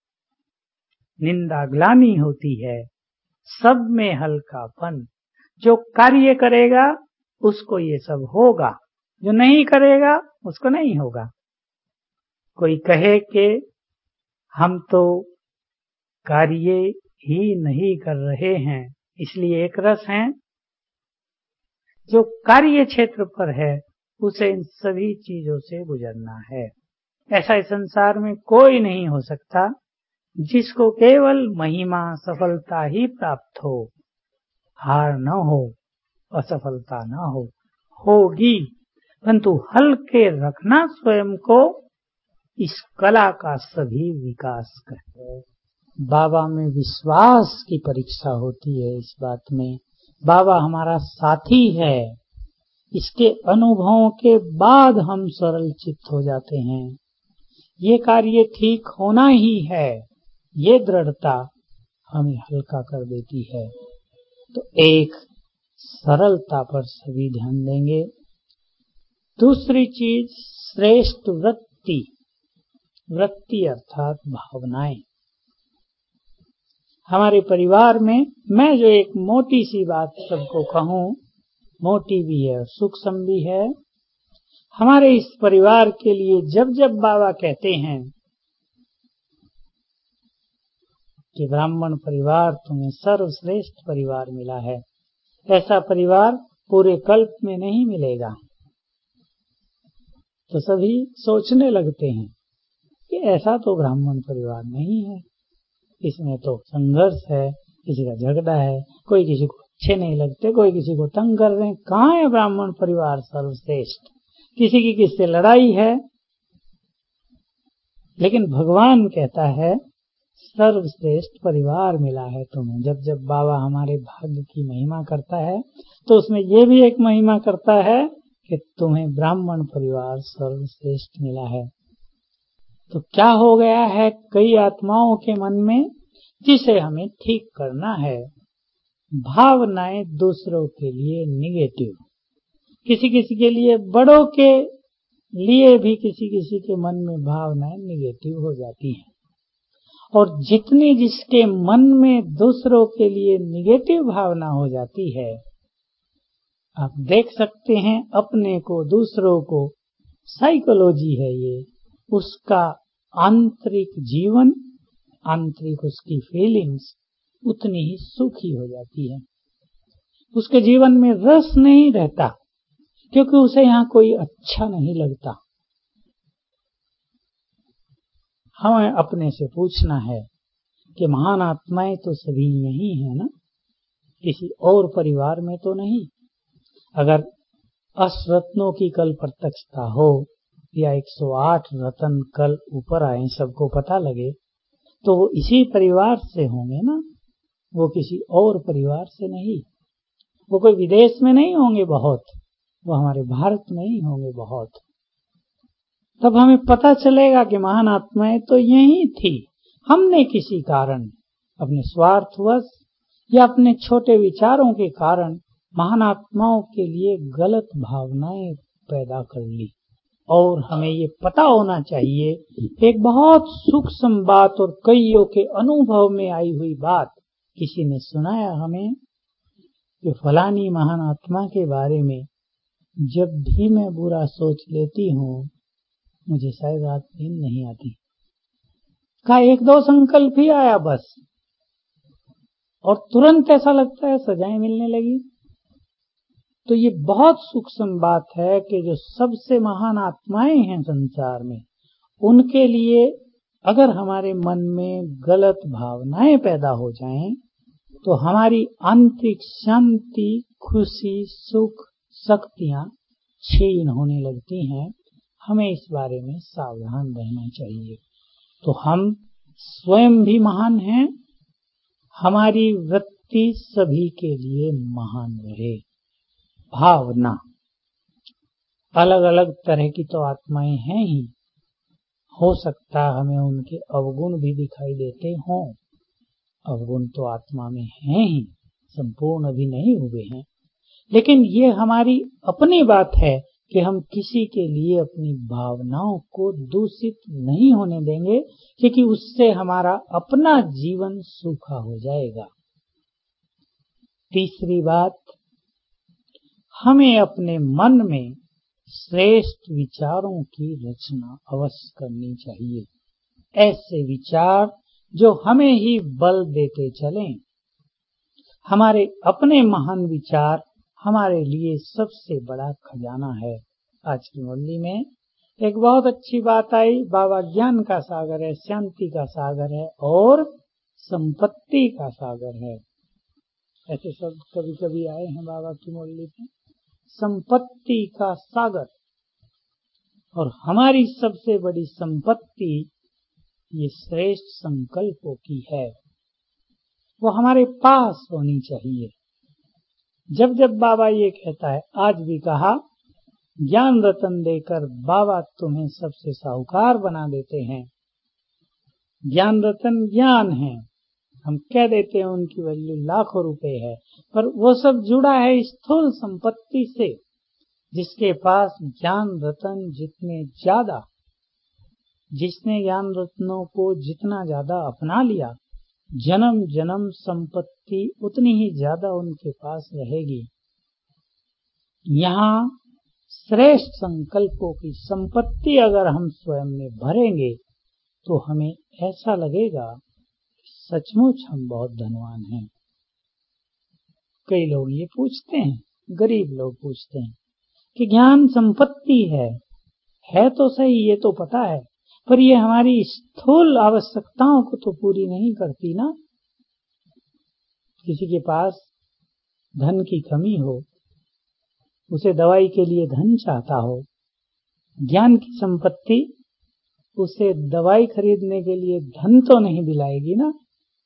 निंदा ग्लानि होती है, सब में हल्कापन। जो कार्य करेगा उसको ये सब होगा, जो नहीं करेगा उसको नहीं होगा। कोई कहे कि हम तो कार्य ही नहीं कर रहे हैं इसलिए एक रस हैं, जो कार्य क्षेत्र पर है उसे इन सभी चीजों से गुजरना है। ऐसा इस संसार में कोई नहीं हो सकता जिसको केवल महिमा सफलता ही प्राप्त हो, हार न हो, असफलता न हो। होगी, परंतु हल्के रखना स्वयं को, इस कला का सभी विकास करें। बाबा में विश्वास की परीक्षा होती है। इस बात में बाबा हमारा साथी है, इसके अनुभवों के बाद हम सरल चित्त हो जाते हैं। ये कार्य ठीक होना ही है, ये दृढ़ता हमें हल्का कर देती है। तो एक सरलता पर सभी ध्यान देंगे। दूसरी चीज श्रेष्ठ वृत्ति, वृत्ति अर्थात भावनाएं। हमारे परिवार में मैं जो एक मोटी सी बात सबको कहूं, मोटी भी है और सूक्ष्म भी है, हमारे इस परिवार के लिए जब जब बाबा कहते हैं कि ब्राह्मण परिवार तुम्हें सर्वश्रेष्ठ परिवार मिला है, ऐसा परिवार पूरे कल्प में नहीं मिलेगा, तो सभी सोचने लगते हैं कि ऐसा तो ब्राह्मण परिवार नहीं है, इसमें तो संघर्ष है, किसी का झगड़ा है, कोई किसी को अच्छे नहीं लगते, कोई किसी को तंग कर रहे हैं। कहाँ है ब्राह्मण परिवार सर्वश्रेष्ठ? किसी की किससे लड़ाई है। लेकिन भगवान कहता है सर्वश्रेष्ठ परिवार मिला है तुम्हें। जब जब बाबा हमारे भाग्य की महिमा करता है तो उसमें ये भी एक महिमा करता है कि तुम्हें ब्राह्मण परिवार सर्वश्रेष्ठ मिला है। तो क्या हो गया है कई आत्माओं के मन में, जिसे हमें ठीक करना है। भावनाएं दूसरों के लिए निगेटिव, किसी किसी के लिए, बड़ों के लिए भी किसी किसी के मन में भावनाएं निगेटिव हो जाती हैं। और जितनी जिसके मन में दूसरों के लिए निगेटिव भावना हो जाती है, आप देख सकते हैं अपने को, दूसरों को, साइकोलॉजी है ये, उसका आंतरिक जीवन, आंतरिक उसकी फीलिंग्स उतनी ही सुखी हो जाती है। उसके जीवन में रस नहीं रहता, क्योंकि उसे यहाँ कोई अच्छा नहीं लगता। हमें अपने से पूछना है कि महान आत्माएं तो सभी यही है ना, किसी और परिवार में तो नहीं। अगर अष्टरत्नों की कल प्रत्यक्षता हो या 108 रत्न कल ऊपर आए, सबको पता लगे, तो वो इसी परिवार से होंगे ना, वो किसी और परिवार से नहीं। वो कोई विदेश में नहीं होंगे बहुत, वो हमारे भारत में ही होंगे बहुत। तब हमें पता चलेगा कि महान आत्माएं तो यही थी। हमने किसी कारण, अपने स्वार्थवश या अपने छोटे विचारों के कारण महान आत्माओं के लिए गलत भावनाएं पैदा कर ली। और हमें ये पता होना चाहिए, एक बहुत सूक्ष्म बात और कईयों के अनुभव में आई हुई बात, किसी ने सुनाया हमें कि फलानी महान आत्मा के बारे में जब भी मैं बुरा सोच लेती हूँ, मुझे शायद रात नींद नहीं आती। का एक दो संकल्प ही आया बस, और तुरंत ऐसा लगता है सजाएं मिलने लगी। तो ये बहुत सूक्ष्म बात है कि जो सबसे महान आत्माएं हैं संसार में, उनके लिए अगर हमारे मन में गलत भावनाएं पैदा हो जाएं, तो हमारी आंतरिक शांति, खुशी, सुख, शक्तियां क्षीण होने लगती हैं। हमें इस बारे में सावधान रहना चाहिए। तो हम स्वयं भी महान हैं, हमारी वृत्ति सभी के लिए महान रहे। भावना अलग अलग तरह की तो आत्माएं हैं ही, हो सकता हमें उनके अवगुण भी दिखाई देते हों। अवगुण तो आत्मा में हैं ही, संपूर्ण अभी नहीं हुए हैं। लेकिन ये हमारी अपनी बात है कि हम किसी के लिए अपनी भावनाओं को दूषित नहीं होने देंगे, क्योंकि उससे हमारा अपना जीवन सूखा हो जाएगा। तीसरी बात, हमें अपने मन में श्रेष्ठ विचारों की रचना अवश्य करनी चाहिए। ऐसे विचार जो हमें ही बल देते चलें। हमारे अपने महान विचार हमारे लिए सबसे बड़ा खजाना है। आज की मुरली में एक बहुत अच्छी बात आई, बाबा ज्ञान का सागर है, शांति का सागर है और संपत्ति का सागर है। ऐसे शब्द कभी कभी आए हैं बाबा की मुरली में, संपत्ति का सागर। और हमारी सबसे बड़ी संपत्ति ये श्रेष्ठ संकल्पों की है, वो हमारे पास होनी चाहिए। जब जब बाबा ये कहता है, आज भी कहा, ज्ञान रतन देकर बाबा तुम्हें सबसे साहूकार बना देते हैं। ज्ञान रतन ज्ञान है, हम कह देते हैं उनकी वैल्यू लाखों रुपए है, पर वो सब जुड़ा है स्थूल संपत्ति से। जिसके पास ज्ञान रत्न जितने ज्यादा, जिसने ज्ञान रत्नों को जितना ज्यादा अपना लिया, जन्म जन्म संपत्ति उतनी ही ज्यादा उनके पास रहेगी। यहाँ श्रेष्ठ संकल्पों की संपत्ति अगर हम स्वयं में भरेंगे तो हमें ऐसा लगेगा सचमुच हम बहुत धनवान हैं। कई लोग ये पूछते हैं, गरीब लोग पूछते हैं कि ज्ञान संपत्ति है तो सही, ये तो पता है, पर ये हमारी स्थूल आवश्यकताओं को तो पूरी नहीं करती ना। किसी के पास धन की कमी हो, उसे दवाई के लिए धन चाहता हो, ज्ञान की संपत्ति उसे दवाई खरीदने के लिए धन तो नहीं दिलाएगी ना।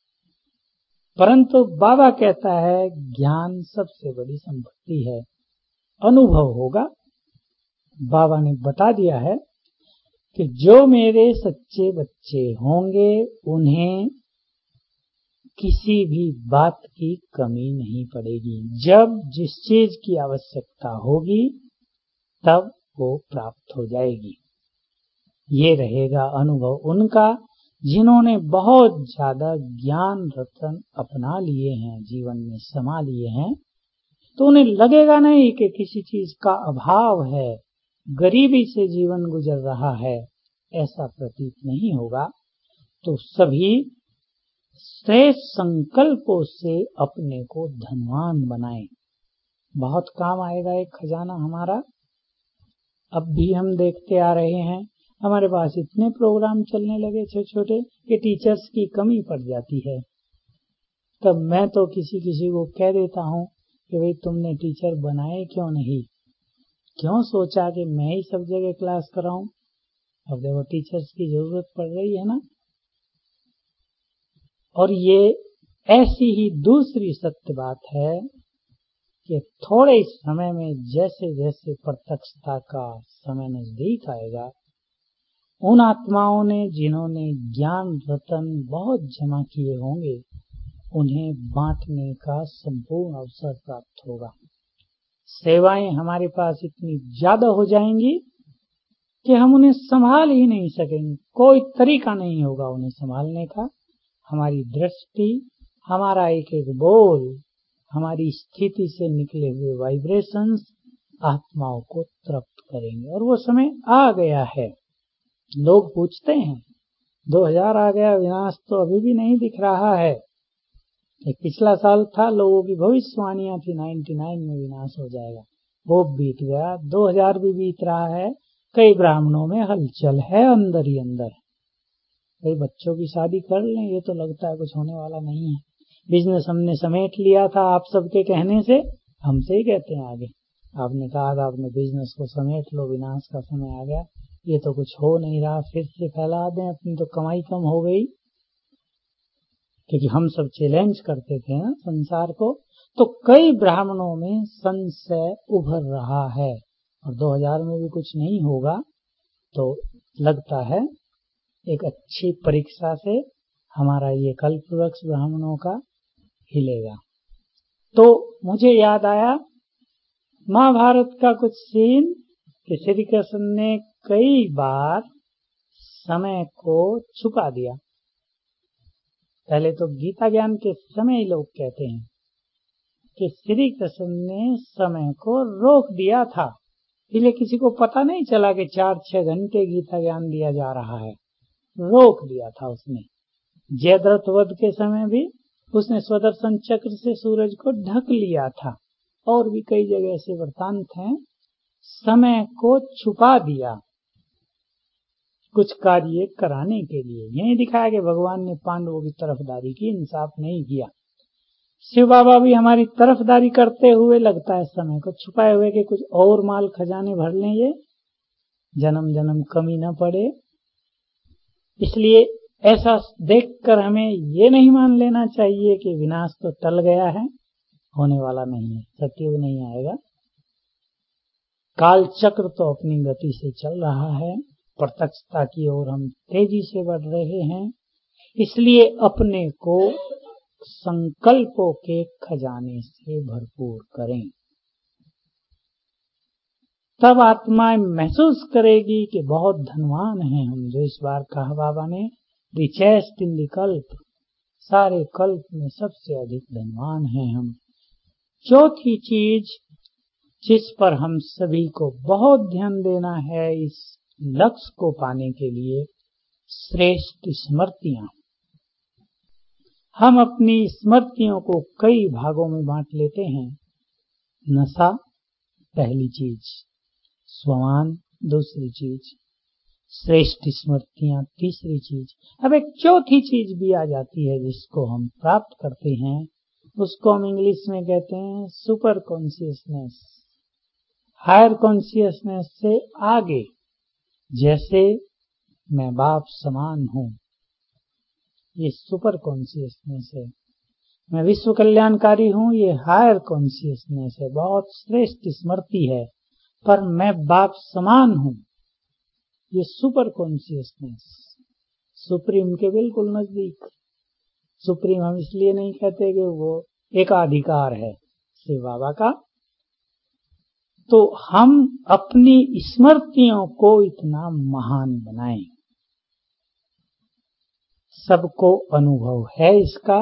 परंतु बाबा कहता है ज्ञान सबसे बड़ी संपत्ति है। अनुभव होगा, बाबा ने बता दिया है कि जो मेरे सच्चे बच्चे होंगे उन्हें किसी भी बात की कमी नहीं पड़ेगी। जब जिस चीज की आवश्यकता होगी तब वो प्राप्त हो जाएगी। ये रहेगा अनुभव उनका जिन्होंने बहुत ज्यादा ज्ञान रत्न अपना लिए हैं, जीवन में समा लिए हैं। तो उन्हें लगेगा नहीं कि किसी चीज का अभाव है, गरीबी से जीवन गुजर रहा है, ऐसा प्रतीत नहीं होगा। तो सभी श्रेष्ठ संकल्पों से अपने को धनवान बनाएं। बहुत काम आएगा एक खजाना हमारा। अब भी हम देखते आ रहे हैं, हमारे पास इतने प्रोग्राम चलने लगे छोटे छोटे कि टीचर्स की कमी पड़ जाती है। तब मैं तो किसी किसी को कह देता हूँ कि भाई तुमने टीचर बनाए क्यों नहीं, क्यों सोचा कि मैं ही सब जगह क्लास कराऊं। अब देखो टीचर्स की जरूरत पड़ रही है ना। और ये ऐसी ही दूसरी सत्य बात है कि थोड़े समय में जैसे जैसे प्रत्यक्षता का समय नजदीक आएगा, उन आत्माओं ने जिन्होंने ज्ञान रत्न बहुत जमा किए होंगे उन्हें बांटने का संपूर्ण अवसर प्राप्त होगा। सेवाएं हमारे पास इतनी ज्यादा हो जाएंगी कि हम उन्हें संभाल ही नहीं सकेंगे, कोई तरीका नहीं होगा उन्हें संभालने का। हमारी दृष्टि, हमारा एक एक बोल, हमारी स्थिति से निकले हुए वाइब्रेशंस आत्माओं को तृप्त करेंगे। और वो समय आ गया है। लोग पूछते हैं 2000 आ गया, विनाश तो अभी भी नहीं दिख रहा है। एक पिछला साल था, लोगों की भविष्यवाणियां थी 99 में विनाश हो जाएगा, वो बीत गया। 2000 भी बीत रहा है। कई ब्राह्मणों में हलचल है अंदर ही अंदर। कई बच्चों की शादी कर लें, ये तो लगता है कुछ होने वाला नहीं है। बिजनेस हमने समेट लिया था आप सबके कहने से, हमसे ही कहते हैं आगे, आपने कहा था आपने बिजनेस को समेट लो, विनाश का समय आ गया, ये तो कुछ हो नहीं रहा, फिर से फैला दें, अपनी तो कमाई कम हो गई। क्योंकि हम सब चैलेंज करते थे ना संसार को। तो कई ब्राह्मणों में संशय उभर रहा है और 2000 में भी कुछ नहीं होगा। तो लगता है एक अच्छी परीक्षा से हमारा ये कल्प वृक्ष ब्राह्मणों का हिलेगा। तो मुझे याद आया महाभारत का कुछ सीन कि श्री कृष्ण ने कई बार समय को छुपा दिया। पहले तो गीता ज्ञान के समय लोग कहते हैं कि श्री कृष्ण ने समय को रोक दिया था, इसलिए किसी को पता नहीं चला कि 4-6 घंटे गीता ज्ञान दिया जा रहा है। रोक दिया था उसने। जयद्रथ वध के समय भी उसने स्वदर्शन चक्र से सूरज को ढक लिया था। और भी कई जगह ऐसे वृत्तांत हैं, समय को छुपा दिया कुछ कार्य कराने के लिए। यही दिखाया कि भगवान ने पांडवों की तरफदारी की, इंसाफ नहीं किया। शिव बाबा भी हमारी तरफदारी करते हुए लगता है समय को छुपाए हुए कि कुछ और माल खजाने भर लें, ये जन्म जन्म कमी न पड़े। इसलिए ऐसा देखकर हमें ये नहीं मान लेना चाहिए कि विनाश तो टल गया है, होने वाला नहीं है, सत्युग नहीं आएगा। काल चक्र तो अपनी गति से चल रहा है, प्रत्यक्षता की ओर हम तेजी से बढ़ रहे हैं। इसलिए अपने को संकल्पों के खजाने से भरपूर करें। तब आत्माएं महसूस करेगी कि बहुत धनवान हैं हम। जो इस बार कहा बाबा ने, रिचेस्ट इन द कल्प, सारे कल्प में सबसे अधिक धनवान हैं हम। चौथी चीज जिस पर हम सभी को बहुत ध्यान देना है इस लक्ष्य को पाने के लिए, श्रेष्ठ स्मृतियां। हम अपनी स्मृतियों को कई भागों में बांट लेते हैं। नशा पहली चीज, स्वमान दूसरी चीज, श्रेष्ठ स्मृतियां तीसरी चीज। अब एक चौथी चीज भी आ जाती है जिसको हम प्राप्त करते हैं, उसको हम इंग्लिश में कहते हैं सुपर कॉन्शियसनेस। हायर कॉन्शियसनेस से आगे, जैसे मैं बाप समान हूँ, ये सुपर कॉन्शियसनेस है। मैं विश्व कल्याणकारी हूँ, ये हायर कॉन्शियसनेस है, बहुत श्रेष्ठ स्मृति है। पर मैं बाप समान हूँ, ये सुपर कॉन्शियसनेस, सुप्रीम के बिल्कुल नजदीक। सुप्रीम हम इसलिए नहीं कहते कि वो एकाधिकार है शिव बाबा का। तो हम अपनी स्मृतियों को इतना महान बनाएं। सबको अनुभव है इसका।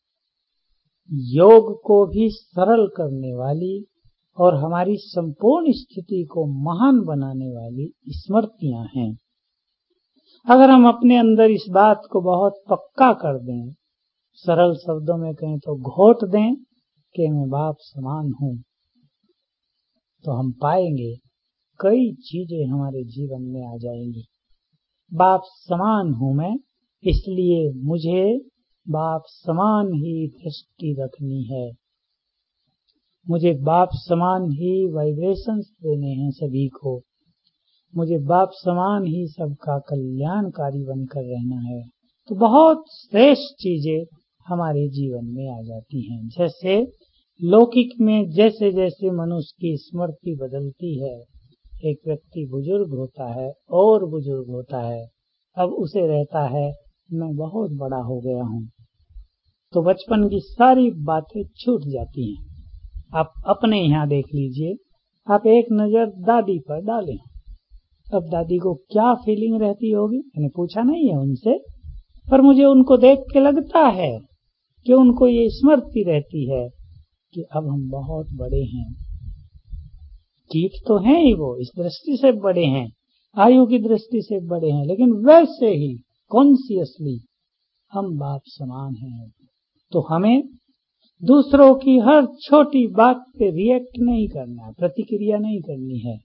योग को भी सरल करने वाली और हमारी संपूर्ण स्थिति को महान बनाने वाली स्मृतियां हैं। अगर हम अपने अंदर इस बात को बहुत पक्का कर दें, सरल शब्दों में कहें तो घोट दें कि मैं बाप समान हूँ, तो हम पाएंगे कई चीजें हमारे जीवन में आ जाएंगी। बाप समान हूँ मैं, इसलिए मुझे बाप समान ही दृष्टि रखनी है। मुझे बाप समान ही वाइब्रेशंस देने हैं सभी को। मुझे बाप समान ही सबका कल्याणकारी बनकर रहना है। तो बहुत श्रेष्ठ चीजें हमारे जीवन में आ जाती हैं। जैसे लौकिक में जैसे जैसे मनुष्य की स्मृति बदलती है, एक व्यक्ति बुजुर्ग होता है और बुजुर्ग होता है, अब उसे रहता है मैं बहुत बड़ा हो गया हूँ, तो बचपन की सारी बातें छूट जाती हैं। आप अपने यहाँ देख लीजिए, आप एक नजर दादी पर डालें, अब दादी को क्या फीलिंग रहती होगी, मैंने पूछा नहीं है उनसे, पर मुझे उनको देख के लगता है कि उनको ये स्मृति रहती है कि अब हम बहुत बड़े हैं। ठीक तो हैं ही, वो इस दृष्टि से बड़े हैं, आयु की दृष्टि से बड़े हैं, लेकिन वैसे ही कॉन्शियसली हम बाप समान हैं। तो हमें दूसरों की हर छोटी बात पे रिएक्ट नहीं करना, प्रतिक्रिया नहीं करनी है।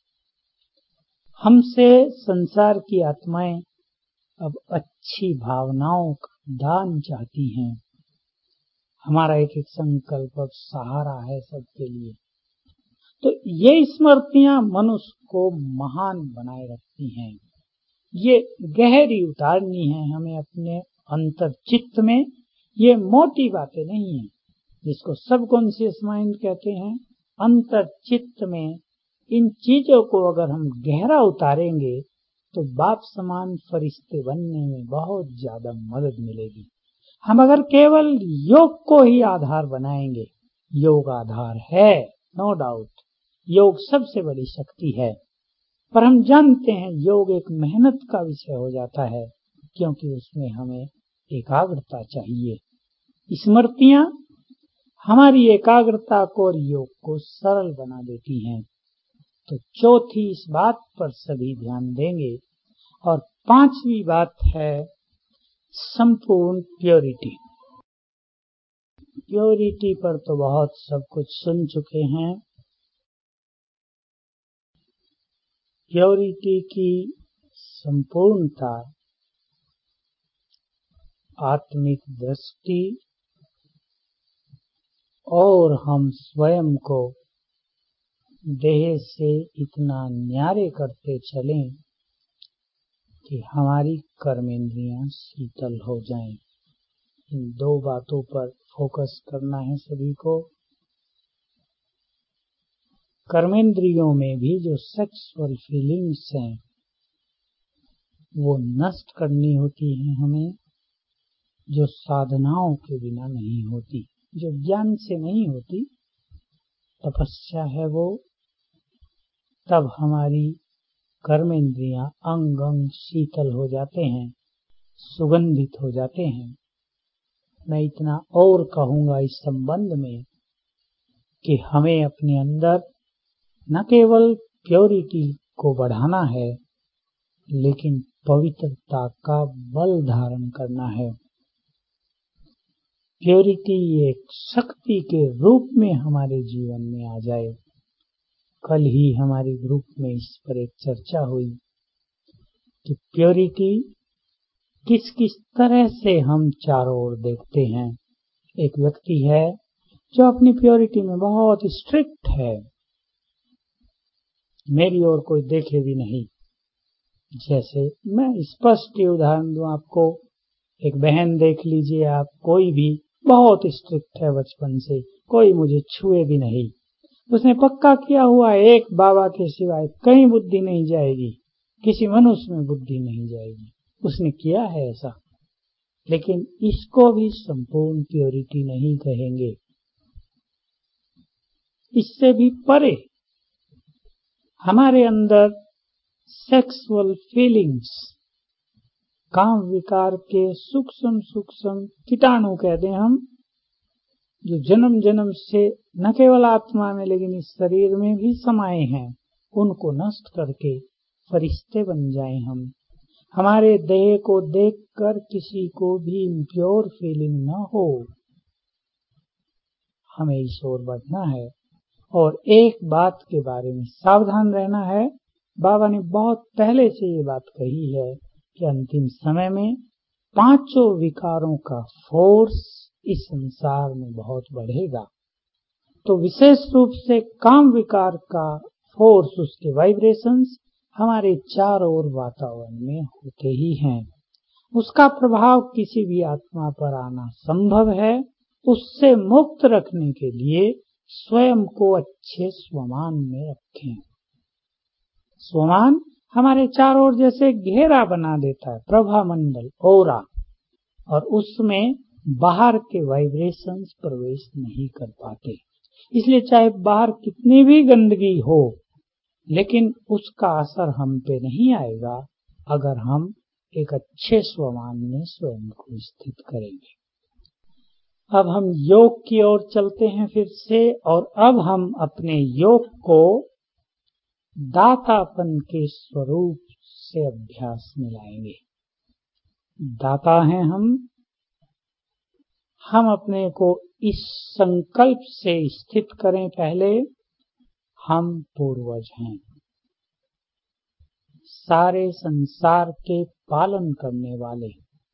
हमसे संसार की आत्माएं अब अच्छी भावनाओं का दान चाहती हैं। हमारा एक एक संकल्प अब सहारा है सबके लिए। तो ये स्मृतियां मनुष्य को महान बनाए रखती हैं। ये गहरी उतारनी है हमें अपने अंतर चित्त में। ये मोटी बातें नहीं है, जिसको सबकॉन्शियस माइंड कहते हैं। अंतर चित्त में इन चीजों को अगर हम गहरा उतारेंगे तो बाप समान फरिश्ते बनने में बहुत ज्यादा मदद मिलेगी। हम अगर केवल योग को ही आधार बनाएंगे, योग आधार है, नो डाउट, योग सबसे बड़ी शक्ति है, पर हम जानते हैं योग एक मेहनत का विषय हो जाता है, क्योंकि उसमें हमें एकाग्रता चाहिए। स्मृतियां हमारी एकाग्रता को और योग को सरल बना देती हैं। तो चौथी इस बात पर सभी ध्यान देंगे। और पांचवी बात है संपूर्ण प्योरिटी। प्योरिटी पर तो बहुत सब कुछ सुन चुके हैं। प्योरिटी की संपूर्णता, आत्मिक दृष्टि, और हम स्वयं को देह से इतना न्यारे करते चलें कि हमारी कर्मेंद्रियां शीतल हो जाएं। इन दो बातों पर फोकस करना है सभी को। कर्मेंद्रियों में भी जो सेक्सुअल फीलिंग्स हैं वो नष्ट करनी होती है हमें, जो साधनाओं के बिना नहीं होती, जो ज्ञान से नहीं होती। तपस्या है वो, तब हमारी कर्मेंद्रियां अंग अंग शीतल हो जाते हैं, सुगंधित हो जाते हैं। मैं इतना और कहूंगा इस संबंध में कि हमें अपने अंदर न केवल प्योरिटी को बढ़ाना है, लेकिन पवित्रता का बल धारण करना है। प्योरिटी एक शक्ति के रूप में हमारे जीवन में आ जाए। कल ही हमारे ग्रुप में इस पर एक चर्चा हुई कि प्योरिटी किस किस तरह से हम चारों ओर देखते हैं। एक व्यक्ति है जो अपनी प्योरिटी में बहुत स्ट्रिक्ट है, मेरी ओर कोई देखे भी नहीं। जैसे मैं स्पष्ट उदाहरण दूं आपको, एक बहन देख लीजिए आप, कोई भी बहुत स्ट्रिक्ट है बचपन से, कोई मुझे छुए भी नहीं। उसने पक्का किया हुआ एक बाबा के सिवाय कहीं बुद्धि नहीं जाएगी, किसी मनुष्य में बुद्धि नहीं जाएगी। उसने किया है ऐसा, लेकिन इसको भी संपूर्ण प्योरिटी नहीं कहेंगे। इससे भी परे हमारे अंदर सेक्सुअल फीलिंग्स, काम विकार के सूक्ष्म कीटाणु कहते हैं हम, जो जन्म जन्म से न केवल आत्मा में लेकिन इस शरीर में भी समाये हैं, उनको नष्ट करके फरिश्ते बन जाएं हम। हमारे देह को देखकर किसी को भी इम्प्योर फीलिंग न हो। हमें इस ओर बढ़ना है और एक बात के बारे में सावधान रहना है। बाबा ने बहुत पहले से ये बात कही है कि अंतिम समय में पांचों विकारों का फोर्स इस संसार में बहुत बढ़ेगा। तो विशेष रूप से काम विकार का फोर्स, उसके वाइब्रेशंस हमारे चारों ओर वातावरण में होते ही हैं। उसका प्रभाव किसी भी आत्मा पर आना संभव है। उससे मुक्त रखने के लिए स्वयं को अच्छे स्वमान में रखें। स्वमान हमारे चारों ओर जैसे घेरा बना देता है, प्रभा मंडल, ओरा, और उसमें बाहर के वाइब्रेशंस प्रवेश नहीं कर पाते। इसलिए चाहे बाहर कितनी भी गंदगी हो, लेकिन उसका असर हम पे नहीं आएगा अगर हम एक अच्छे स्वमान में स्वयं को स्थित करेंगे। अब हम योग की ओर चलते हैं फिर से, और अब हम अपने योग को दातापन के स्वरूप से अभ्यास में लाएंगे। दाता हैं हम अपने को इस संकल्प से स्थित करें, पहले हम पूर्वज हैं, सारे संसार के पालन करने वाले,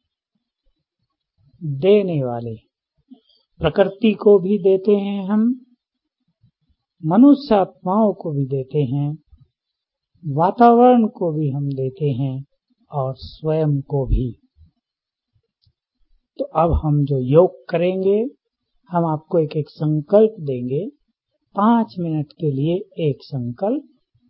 देने वाले। प्रकृति को भी देते हैं हम, मनुष्य आत्माओं को भी देते हैं, वातावरण को भी हम देते हैं और स्वयं को भी। तो अब हम जो योग करेंगे, हम आपको एक एक संकल्प देंगे। 5 मिनट के लिए एक संकल्प,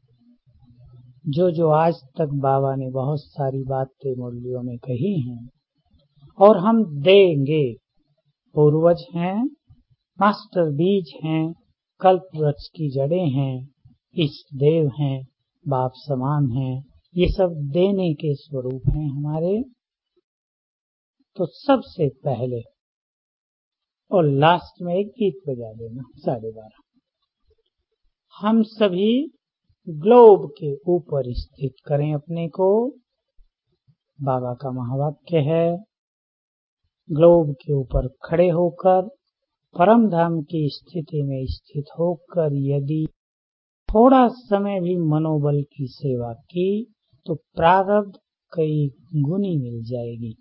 जो आज तक बाबा ने बहुत सारी बातें मुरलियों में कही हैं, और हम देंगे। पूर्वज हैं, मास्टर बीज हैं, कल्प वृक्ष की जड़ें हैं, इष्ट देव हैं, बाप समान हैं, ये सब देने के स्वरूप हैं हमारे। तो सबसे पहले और लास्ट में एक गीत बजा देना 12:30। हम सभी ग्लोब के ऊपर स्थित करें अपने को। बाबा का महावाक्य है, ग्लोब के ऊपर खड़े होकर परम धाम की स्थिति में स्थित होकर यदि थोड़ा समय भी मनोबल की सेवा की तो प्रारब्ध कई गुनी मिल जाएगी।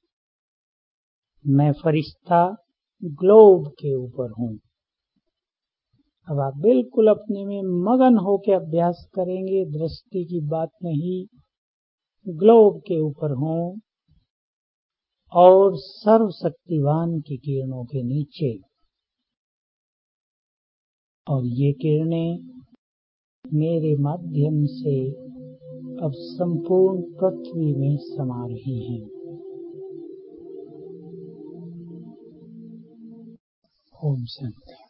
मैं फरिश्ता ग्लोब के ऊपर हूँ। अब आप बिल्कुल अपने में मगन होकर अभ्यास करेंगे, दृष्टि की बात नहीं। ग्लोब के ऊपर हूँ और सर्वशक्तिवान की किरणों के नीचे, और ये किरणें मेरे माध्यम से अब संपूर्ण पृथ्वी में समा रही हैं। ओम शांति।